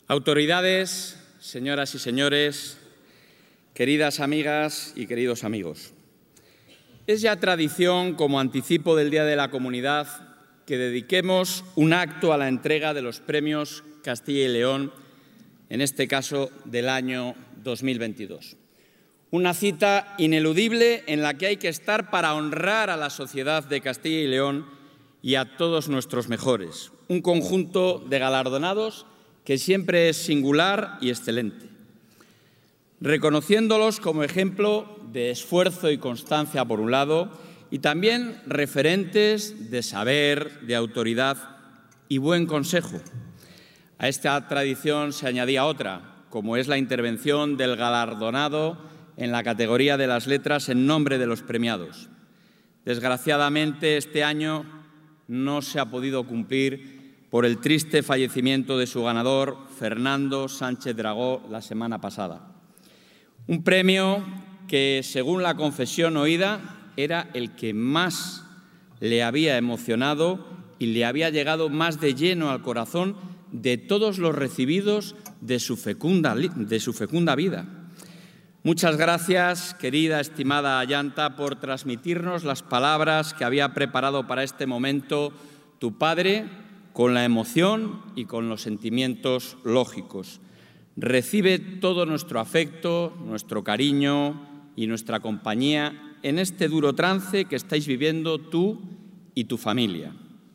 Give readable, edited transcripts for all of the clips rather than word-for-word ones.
Autoridades, señoras y señores, queridas amigas y queridos amigos. Es ya tradición, como anticipo del Día de la Comunidad, que dediquemos un acto a la entrega de los premios Castilla y León, en este caso del año 2022. Una cita ineludible en la que hay que estar para honrar a la sociedad de Castilla y León y a todos nuestros mejores. Un conjunto de galardonados que siempre es singular y excelente, reconociéndolos como ejemplo de esfuerzo y constancia por un lado, y también referentes de saber, de autoridad y buen consejo. A esta tradición se añadía otra, como es la intervención del galardonado en la categoría de las letras en nombre de los premiados. Desgraciadamente, este año no se ha podido cumplir por el triste fallecimiento de su ganador, Fernando Sánchez Dragó, la semana pasada. Un premio que, según la confesión oída, era el que más le había emocionado y le había llegado más de lleno al corazón de todos los recibidos de su fecunda vida. Muchas gracias, querida, estimada Ayanta, por transmitirnos las palabras que había preparado para este momento tu padre, con la emoción y con los sentimientos lógicos. Recibe todo nuestro afecto, nuestro cariño y nuestra compañía en este duro trance que estáis viviendo tú y tu familia.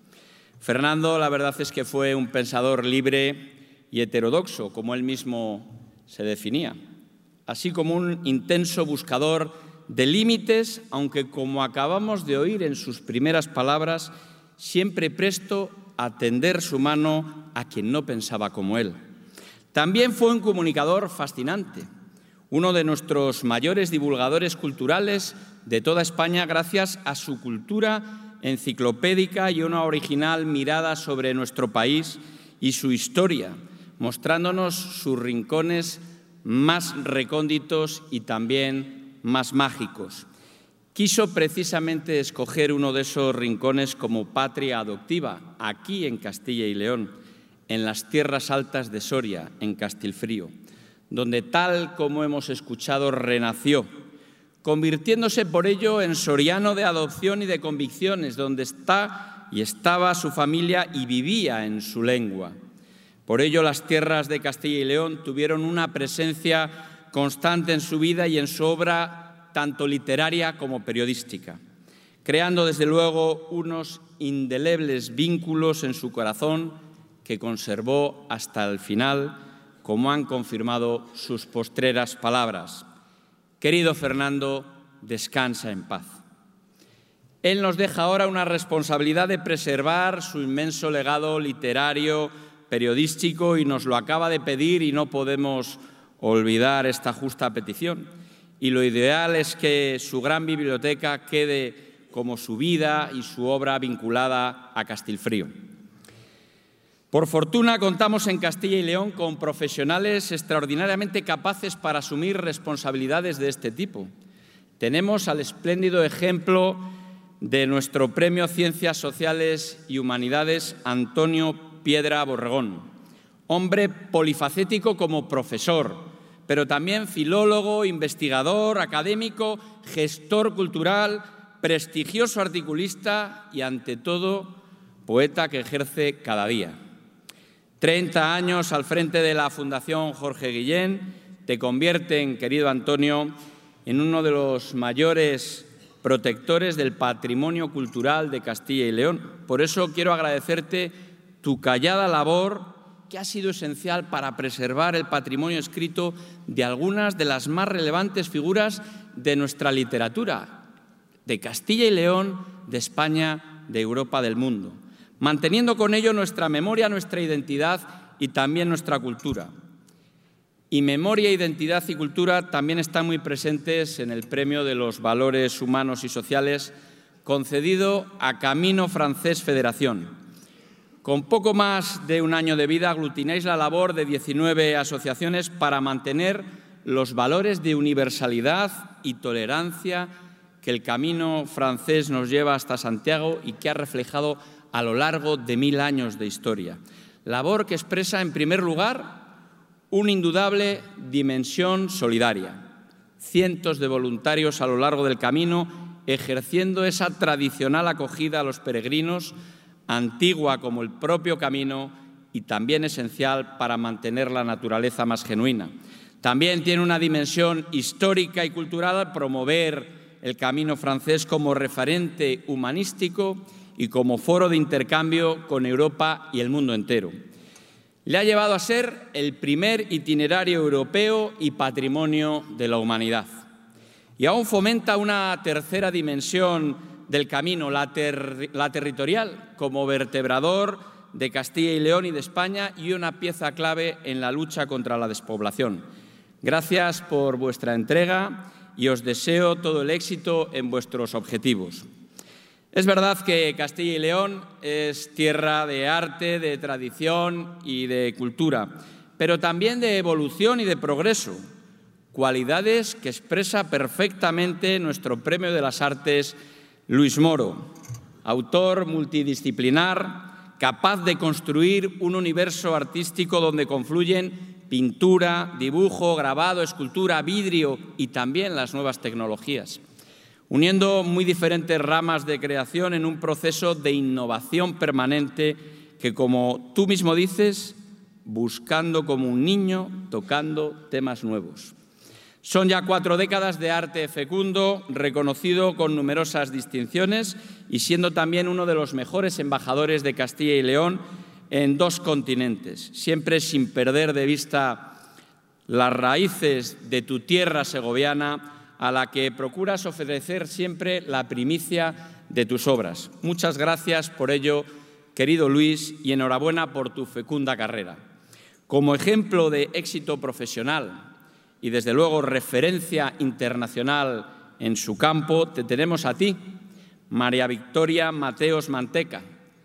Fernando, la verdad es que fue un pensador libre y heterodoxo, como él mismo se definía, así como un intenso buscador de límites, aunque, como acabamos de oír en sus primeras palabras, siempre presto a tender su mano a quien no pensaba como él. También fue un comunicador fascinante, uno de nuestros mayores divulgadores culturales de toda España, gracias a su cultura enciclopédica y una original mirada sobre nuestro país y su historia, mostrándonos sus rincones más recónditos y también más mágicos. Quiso precisamente escoger uno de esos rincones como patria adoptiva, aquí en Castilla y León, en las tierras altas de Soria, en Castilfrío, donde, tal como hemos escuchado, renació, convirtiéndose por ello en soriano de adopción y de convicciones, donde está y estaba su familia y vivía en su lengua. Por ello, las tierras de Castilla y León tuvieron una presencia constante en su vida y en su obra, tanto literaria como periodística, creando desde luego unos indelebles vínculos en su corazón que conservó hasta el final, como han confirmado sus postreras palabras. Querido Fernando, descansa en paz. Él nos deja ahora una responsabilidad de preservar su inmenso legado literario, periodístico, y nos lo acaba de pedir y no podemos olvidar esta justa petición. Y lo ideal es que su gran biblioteca quede como su vida y su obra vinculada a Castilfrío. Por fortuna, contamos en Castilla y León con profesionales extraordinariamente capaces para asumir responsabilidades de este tipo. Tenemos al espléndido ejemplo de nuestro Premio Ciencias Sociales y Humanidades, Antonio Piedra Borregón, hombre polifacético como profesor, pero también filólogo, investigador, académico, gestor cultural, prestigioso articulista y, ante todo, poeta que ejerce cada día. 30 años al frente de la Fundación Jorge Guillén te convierten, querido Antonio, en uno de los mayores protectores del patrimonio cultural de Castilla y León. Por eso quiero agradecerte tu callada labor, que ha sido esencial para preservar el patrimonio escrito de algunas de las más relevantes figuras de nuestra literatura, de Castilla y León, de España, de Europa, del mundo, manteniendo con ello nuestra memoria, nuestra identidad y también nuestra cultura. Y memoria, identidad y cultura también están muy presentes en el Premio de los Valores Humanos y Sociales concedido a Camino Francés Federación. Con poco más de un año de vida aglutináis la labor de 19 asociaciones para mantener los valores de universalidad y tolerancia que el camino francés nos lleva hasta Santiago y que ha reflejado a lo largo de 1000 años de historia. Labor que expresa, en primer lugar, una indudable dimensión solidaria. Cientos de voluntarios a lo largo del camino ejerciendo esa tradicional acogida a los peregrinos, antigua como el propio camino y también esencial para mantener la naturaleza más genuina. También tiene una dimensión histórica y cultural promover el camino francés como referente humanístico y como foro de intercambio con Europa y el mundo entero. Le ha llevado a ser el primer itinerario europeo y patrimonio de la humanidad. Y aún fomenta una tercera dimensión del camino, la territorial, como vertebrador de Castilla y León y de España y una pieza clave en la lucha contra la despoblación. Gracias por vuestra entrega y os deseo todo el éxito en vuestros objetivos. Es verdad que Castilla y León es tierra de arte, de tradición y de cultura, pero también de evolución y de progreso, cualidades que expresa perfectamente nuestro Premio de las Artes Luis Moro, autor multidisciplinar, capaz de construir un universo artístico donde confluyen pintura, dibujo, grabado, escultura, vidrio y también las nuevas tecnologías, uniendo muy diferentes ramas de creación en un proceso de innovación permanente que, como tú mismo dices, buscando como un niño, tocando temas nuevos. Son ya 4 décadas de arte fecundo, reconocido con numerosas distinciones y siendo también uno de los mejores embajadores de Castilla y León en 2 continentes, siempre sin perder de vista las raíces de tu tierra segoviana, a la que procuras ofrecer siempre la primicia de tus obras. Muchas gracias por ello, querido Luis, y enhorabuena por tu fecunda carrera. Como ejemplo de éxito profesional y, desde luego, referencia internacional en su campo, te tenemos a ti, María Victoria Mateos Manteca,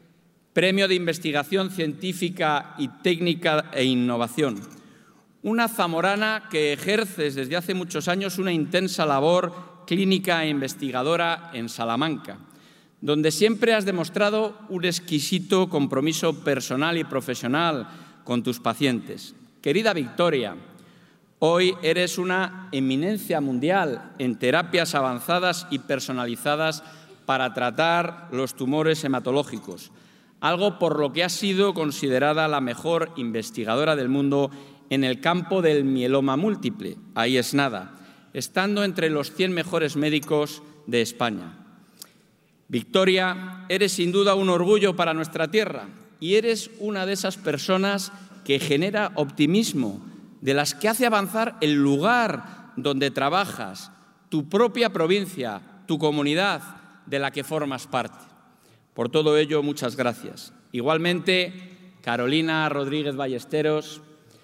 Premio de Investigación Científica y Técnica e Innovación. Una zamorana que ejerces desde hace muchos años una intensa labor clínica e investigadora en Salamanca, donde siempre has demostrado un exquisito compromiso personal y profesional con tus pacientes. Querida Victoria, hoy eres una eminencia mundial en terapias avanzadas y personalizadas para tratar los tumores hematológicos, algo por lo que has sido considerada la mejor investigadora del mundo en el campo del mieloma múltiple, ahí es nada, estando entre los 100 mejores médicos de España. Victoria, eres sin duda un orgullo para nuestra tierra y eres una de esas personas que genera optimismo, de las que hace avanzar el lugar donde trabajas, tu propia provincia, tu comunidad de la que formas parte. Por todo ello, muchas gracias. Igualmente, Carolina Rodríguez Ballesteros,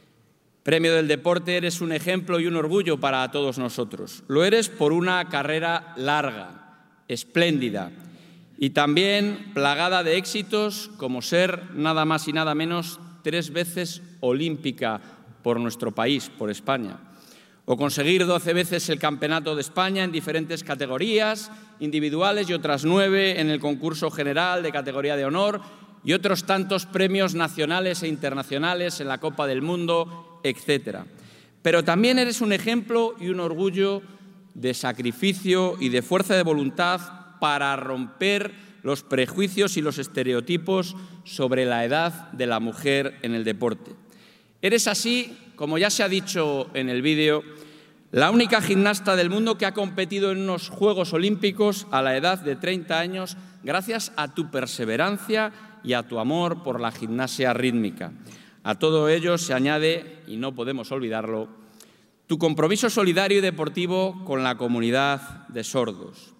Premio del Deporte, eres un ejemplo y un orgullo para todos nosotros. Lo eres por una carrera larga, espléndida y también plagada de éxitos, como ser nada más y nada menos 3 veces olímpica por nuestro país, por España, o conseguir 12 veces el Campeonato de España en diferentes categorías individuales y otras 9 en el concurso general de categoría de honor y otros tantos premios nacionales e internacionales en la Copa del Mundo, etc. Pero también eres un ejemplo y un orgullo de sacrificio y de fuerza de voluntad para romper los prejuicios y los estereotipos sobre la edad de la mujer en el deporte. Eres así, como ya se ha dicho en el vídeo, la única gimnasta del mundo que ha competido en unos Juegos Olímpicos a la edad de 30 años gracias a tu perseverancia y a tu amor por la gimnasia rítmica. A todo ello se añade, y no podemos olvidarlo, tu compromiso solidario y deportivo con la comunidad de sordos.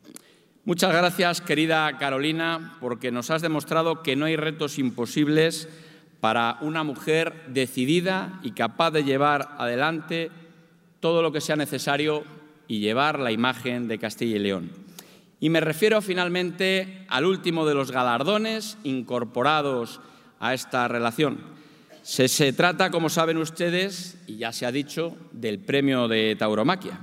Muchas gracias, querida Carolina, porque nos has demostrado que no hay retos imposibles para una mujer decidida y capaz de llevar adelante todo lo que sea necesario y llevar la imagen de Castilla y León. Y me refiero finalmente al último de los galardones incorporados a esta relación. Se trata, como saben ustedes, y ya se ha dicho, del Premio de Tauromaquia,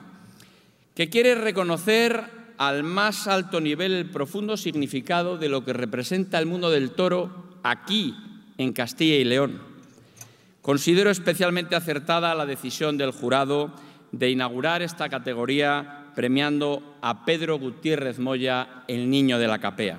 que quiere reconocer al más alto nivel el profundo significado de lo que representa el mundo del toro aquí, en Castilla y León. Considero especialmente acertada la decisión del jurado de inaugurar esta categoría premiando a Pedro Gutiérrez Moya, el niño de la Capea.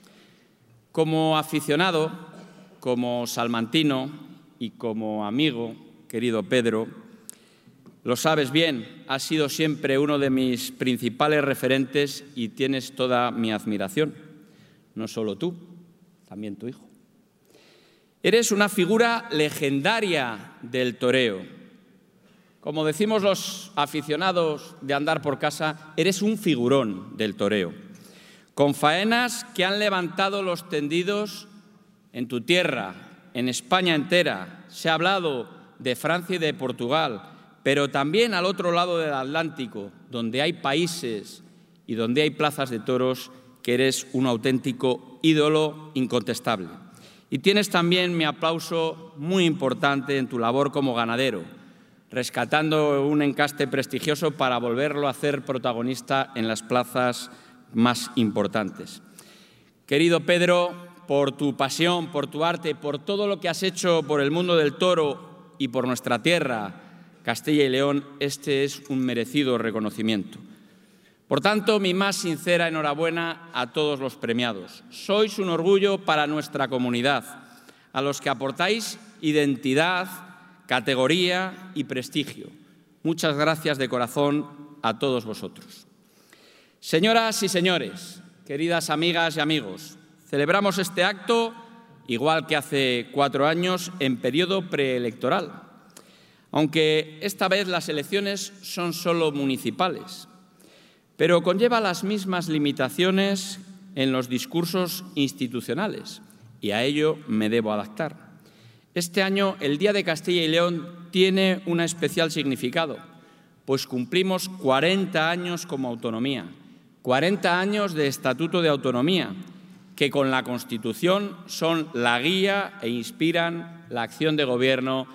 Como aficionado, como salmantino y como amigo, querido Pedro, lo sabes bien, has sido siempre uno de mis principales referentes y tienes toda mi admiración. No solo tú, también tu hijo. Eres una figura legendaria del toreo. Como decimos los aficionados de andar por casa, eres un figurón del toreo, con faenas que han levantado los tendidos en tu tierra, en España entera. Se ha hablado de Francia y de Portugal, pero también al otro lado del Atlántico, donde hay países y donde hay plazas de toros, que eres un auténtico ídolo incontestable. Y tienes también mi aplauso muy importante en tu labor como ganadero, rescatando un encaste prestigioso para volverlo a hacer protagonista en las plazas más importantes. Querido Pedro, por tu pasión, por tu arte, por todo lo que has hecho por el mundo del toro y por nuestra tierra, Castilla y León, este es un merecido reconocimiento. Por tanto, mi más sincera enhorabuena a todos los premiados. Sois un orgullo para nuestra comunidad, a los que aportáis identidad, categoría y prestigio. Muchas gracias de corazón a todos vosotros. Señoras y señores, queridas amigas y amigos, celebramos este acto, igual que hace 4 años, en periodo preelectoral, aunque esta vez las elecciones son solo municipales, pero conlleva las mismas limitaciones en los discursos institucionales y a ello me debo adaptar. Este año el Día de Castilla y León tiene un especial significado, pues cumplimos 40 años como autonomía, 40 años de Estatuto de Autonomía, que con la Constitución son la guía e inspiran la acción de gobierno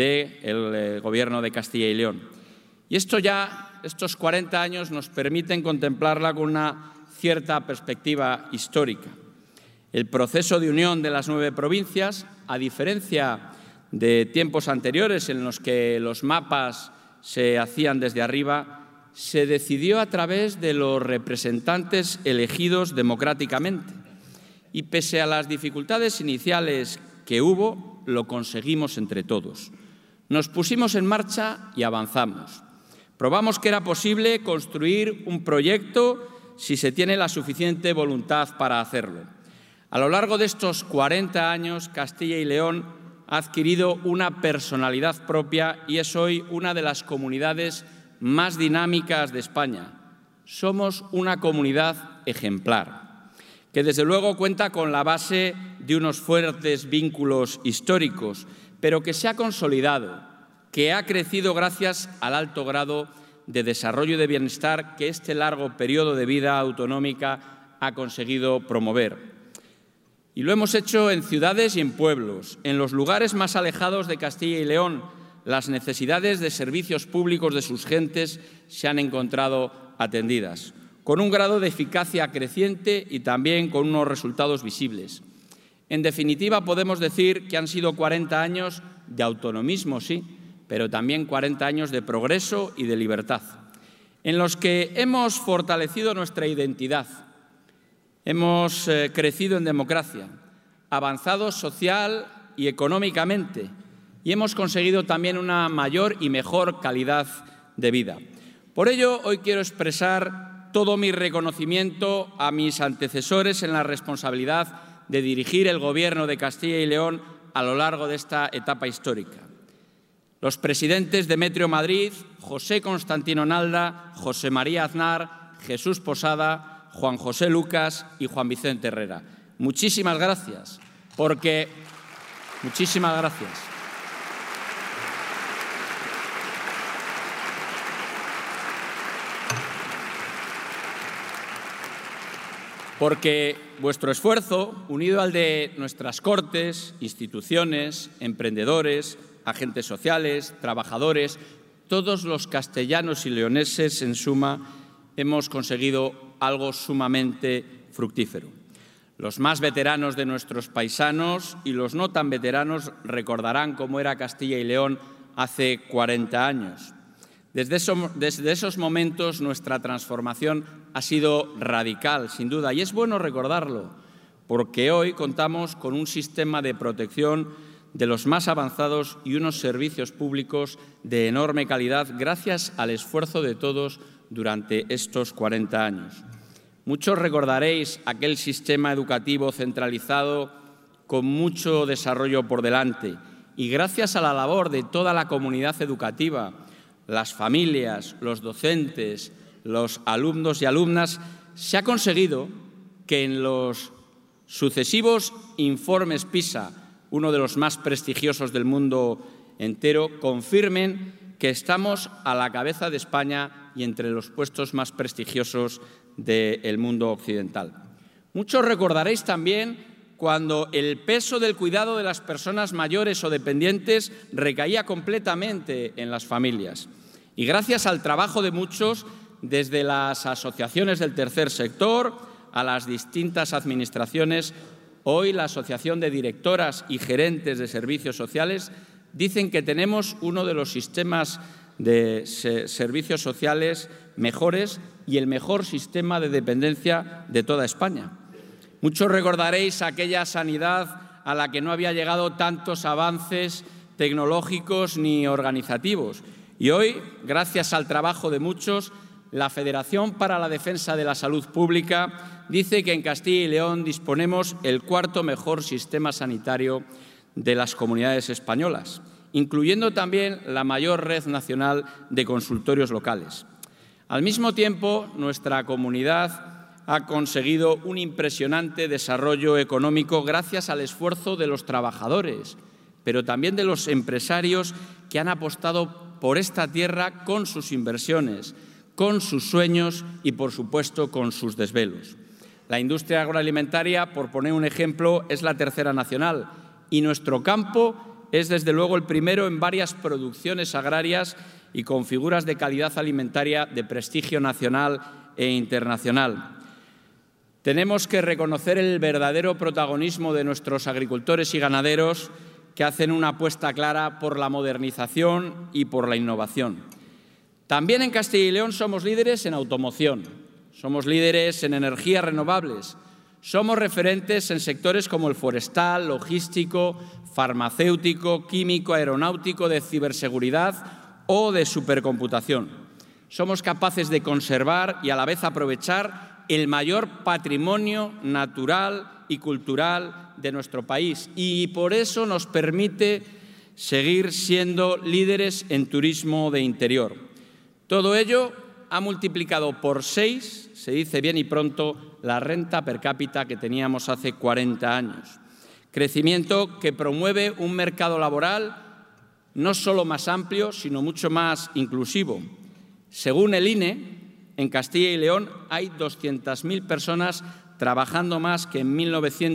del Gobierno de Castilla y León. Y estos 40 años nos permiten contemplarla con una cierta perspectiva histórica. El proceso de unión de las 9 provincias, a diferencia de tiempos anteriores en los que los mapas se hacían desde arriba, se decidió a través de los representantes elegidos democráticamente. Y pese a las dificultades iniciales que hubo, lo conseguimos entre todos. Nos pusimos en marcha y avanzamos. Probamos que era posible construir un proyecto si se tiene la suficiente voluntad para hacerlo. A lo largo de estos 40 años, Castilla y León ha adquirido una personalidad propia y es hoy una de las comunidades más dinámicas de España. Somos una comunidad ejemplar, que desde luego cuenta con la base de unos fuertes vínculos históricos, pero que se ha consolidado, que ha crecido gracias al alto grado de desarrollo y de bienestar que este largo periodo de vida autonómica ha conseguido promover. Y lo hemos hecho en ciudades y en pueblos, en los lugares más alejados de Castilla y León. Las necesidades de servicios públicos de sus gentes se han encontrado atendidas, con un grado de eficacia creciente y también con unos resultados visibles. En definitiva, podemos decir que han sido 40 años de autonomismo, sí, pero también 40 años de progreso y de libertad, en los que hemos fortalecido nuestra identidad, hemos crecido en democracia, avanzado social y económicamente y hemos conseguido también una mayor y mejor calidad de vida. Por ello, hoy quiero expresar todo mi reconocimiento a mis antecesores en la responsabilidad de dirigir el Gobierno de Castilla y León a lo largo de esta etapa histórica. Los presidentes Demetrio Madrid, José Constantino Nalda, José María Aznar, Jesús Posada, Juan José Lucas y Juan Vicente Herrera. Muchísimas gracias, muchísimas gracias. Porque vuestro esfuerzo, unido al de nuestras Cortes, instituciones, emprendedores, agentes sociales, trabajadores, todos los castellanos y leoneses, en suma, hemos conseguido algo sumamente fructífero. Los más veteranos de nuestros paisanos y los no tan veteranos recordarán cómo era Castilla y León hace 40 años. Desde esos momentos nuestra transformación ha sido radical, sin duda, y es bueno recordarlo, porque hoy contamos con un sistema de protección de los más avanzados y unos servicios públicos de enorme calidad gracias al esfuerzo de todos durante estos 40 años. Muchos recordaréis aquel sistema educativo centralizado con mucho desarrollo por delante y gracias a la labor de toda la comunidad educativa, las familias, los docentes, los alumnos y alumnas, se ha conseguido que en los sucesivos informes PISA, uno de los más prestigiosos del mundo entero, confirmen que estamos a la cabeza de España y entre los puestos más prestigiosos del mundo occidental. Muchos recordaréis también cuando el peso del cuidado de las personas mayores o dependientes recaía completamente en las familias. Y gracias al trabajo de muchos, desde las asociaciones del tercer sector a las distintas administraciones, hoy la Asociación de Directoras y Gerentes de Servicios Sociales dicen que tenemos uno de los sistemas de servicios sociales mejores y el mejor sistema de dependencia de toda España. Muchos recordaréis aquella sanidad a la que no había llegado tantos avances tecnológicos ni organizativos. Y hoy, gracias al trabajo de muchos, la Federación para la Defensa de la Salud Pública dice que en Castilla y León disponemos el cuarto mejor sistema sanitario de las comunidades españolas, incluyendo también la mayor red nacional de consultorios locales. Al mismo tiempo, nuestra comunidad ha conseguido un impresionante desarrollo económico gracias al esfuerzo de los trabajadores, pero también de los empresarios que han apostado por esta tierra con sus inversiones, con sus sueños y, por supuesto, con sus desvelos. La industria agroalimentaria, por poner un ejemplo, es la tercera nacional y nuestro campo es, desde luego, el primero en varias producciones agrarias y con figuras de calidad alimentaria de prestigio nacional e internacional. Tenemos que reconocer el verdadero protagonismo de nuestros agricultores y ganaderos que hacen una apuesta clara por la modernización y por la innovación. También en Castilla y León somos líderes en automoción, somos líderes en energías renovables, somos referentes en sectores como el forestal, logístico, farmacéutico, químico, aeronáutico, de ciberseguridad o de supercomputación. Somos capaces de conservar y a la vez aprovechar el mayor patrimonio natural y cultural de nuestro país y por eso nos permite seguir siendo líderes en turismo de interior. Todo ello ha multiplicado por 6, se dice bien y pronto, la renta per cápita que teníamos hace 40 años. Crecimiento que promueve un mercado laboral no solo más amplio, sino mucho más inclusivo. Según el INE, en Castilla y León hay 200.000 personas trabajando más que en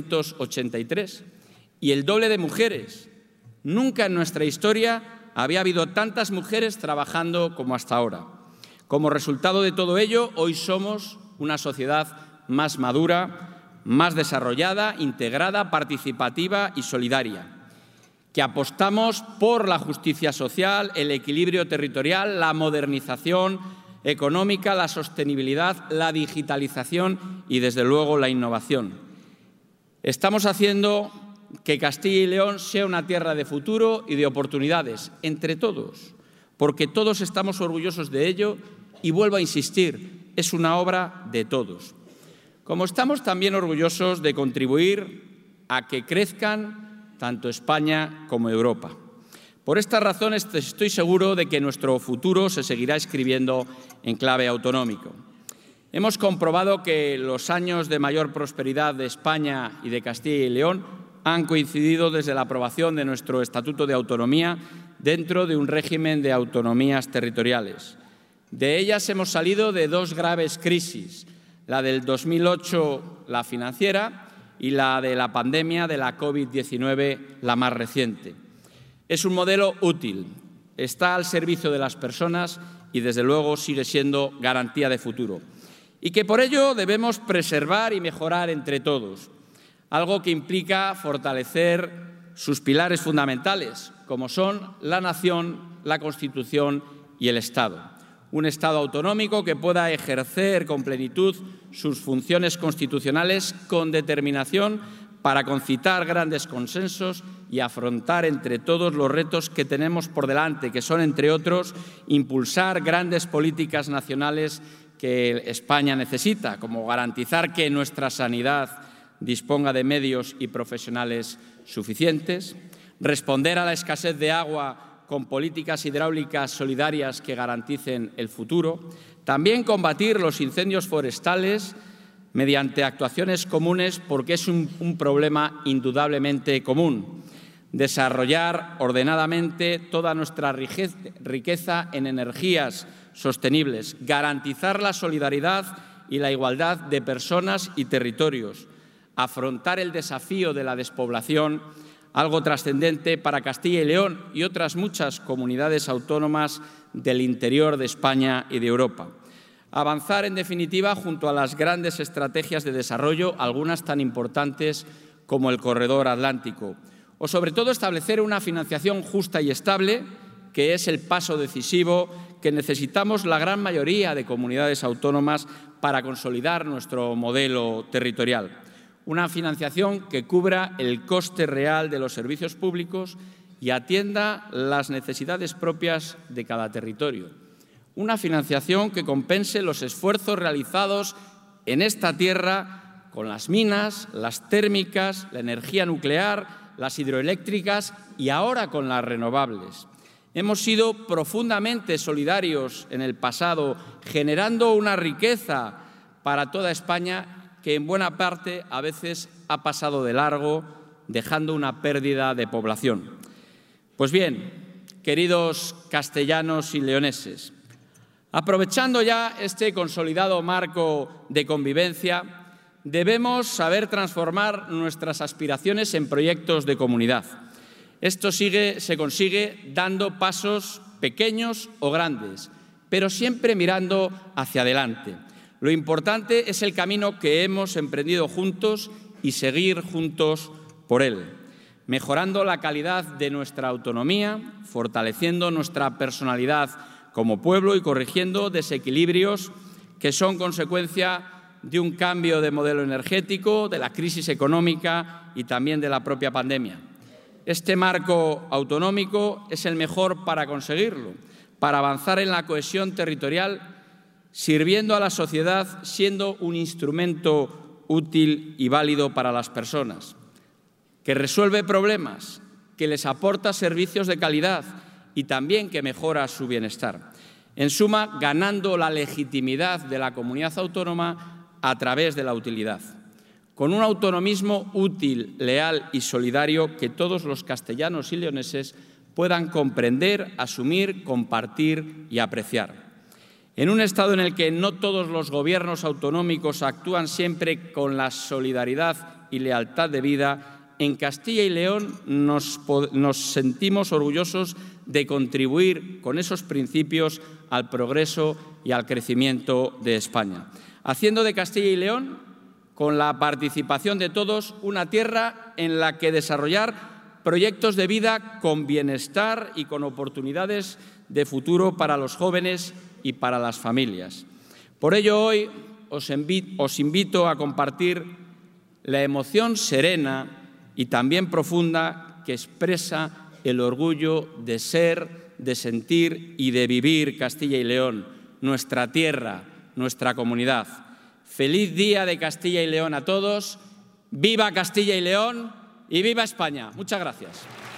1983 y el doble de mujeres. Nunca en nuestra historia había habido tantas mujeres trabajando como hasta ahora. Como resultado de todo ello, hoy somos una sociedad más madura, más desarrollada, integrada, participativa y solidaria, que apostamos por la justicia social, el equilibrio territorial, la modernización económica, la sostenibilidad, la digitalización y, desde luego, la innovación. Estamos haciendo que Castilla y León sea una tierra de futuro y de oportunidades, entre todos, porque todos estamos orgullosos de ello y, vuelvo a insistir, es una obra de todos. Como estamos también orgullosos de contribuir a que crezcan tanto España como Europa. Por estas razones estoy seguro de que nuestro futuro se seguirá escribiendo en clave autonómico. Hemos comprobado que los años de mayor prosperidad de España y de Castilla y León han coincidido desde la aprobación de nuestro Estatuto de Autonomía dentro de un régimen de autonomías territoriales. De ellas hemos salido de dos graves crisis, la del 2008, la financiera, y la de la pandemia de la COVID-19, la más reciente. Es un modelo útil, está al servicio de las personas y, desde luego, sigue siendo garantía de futuro. Y que por ello debemos preservar y mejorar entre todos. algo que implica fortalecer sus pilares fundamentales, como son la nación, la Constitución y el Estado. Un Estado autonómico que pueda ejercer con plenitud sus funciones constitucionales con determinación para concitar grandes consensos y afrontar entre todos los retos que tenemos por delante, que son, entre otros, impulsar grandes políticas nacionales que España necesita, como garantizar que nuestra sanidad disponga de medios y profesionales suficientes, responder a la escasez de agua con políticas hidráulicas solidarias que garanticen el futuro, también combatir los incendios forestales mediante actuaciones comunes, porque es un problema indudablemente común, desarrollar ordenadamente toda nuestra riqueza en energías sostenibles, garantizar la solidaridad y la igualdad de personas y territorios, afrontar el desafío de la despoblación, algo trascendente para Castilla y León y otras muchas comunidades autónomas del interior de España y de Europa. Avanzar, en definitiva, junto a las grandes estrategias de desarrollo, algunas tan importantes como el Corredor Atlántico, o sobre todo establecer una financiación justa y estable, que es el paso decisivo que necesitamos la gran mayoría de comunidades autónomas para consolidar nuestro modelo territorial. Una financiación que cubra el coste real de los servicios públicos y atienda las necesidades propias de cada territorio. Una financiación que compense los esfuerzos realizados en esta tierra con las minas, las térmicas, la energía nuclear, las hidroeléctricas y ahora con las renovables. Hemos sido profundamente solidarios en el pasado, generando una riqueza para toda España que en buena parte a veces ha pasado de largo, dejando una pérdida de población. Pues bien, queridos castellanos y leoneses, aprovechando ya este consolidado marco de convivencia, debemos saber transformar nuestras aspiraciones en proyectos de comunidad. Esto se consigue dando pasos pequeños o grandes, pero siempre mirando hacia adelante. Lo importante es el camino que hemos emprendido juntos y seguir juntos por él, mejorando la calidad de nuestra autonomía, fortaleciendo nuestra personalidad como pueblo y corrigiendo desequilibrios que son consecuencia de un cambio de modelo energético, de la crisis económica y también de la propia pandemia. Este marco autonómico es el mejor para conseguirlo, para avanzar en la cohesión territorial, sirviendo a la sociedad, siendo un instrumento útil y válido para las personas, que resuelve problemas, que les aporta servicios de calidad y también que mejora su bienestar. En suma, ganando la legitimidad de la comunidad autónoma a través de la utilidad, con un autonomismo útil, leal y solidario que todos los castellanos y leoneses puedan comprender, asumir, compartir y apreciar. En un Estado en el que no todos los gobiernos autonómicos actúan siempre con la solidaridad y lealtad debida, en Castilla y León nos sentimos orgullosos de contribuir con esos principios al progreso y al crecimiento de España, haciendo de Castilla y León, con la participación de todos, una tierra en la que desarrollar proyectos de vida con bienestar y con oportunidades de futuro para los jóvenes y para las familias. Por ello, hoy os invito a compartir la emoción serena y también profunda que expresa el orgullo de ser, de sentir y de vivir Castilla y León, nuestra tierra, nuestra comunidad. Feliz Día de Castilla y León a todos. ¡Viva Castilla y León! ¡Y viva España! Muchas gracias.